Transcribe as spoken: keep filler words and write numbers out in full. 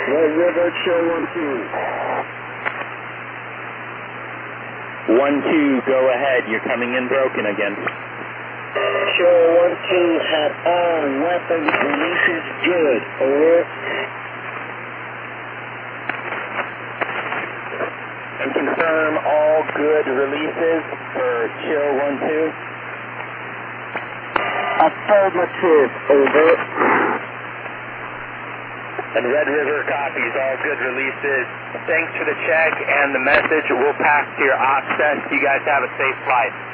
Red River, chill one two. One two, go ahead. You're coming in broken again. Chill one two, have all weapons releases good. Over. And confirm all good releases for chill one two. Affirmative. Over. And Red River copies all good releases. Thanks for the check and the message. We'll pass to your ops desk. You guys have a safe flight.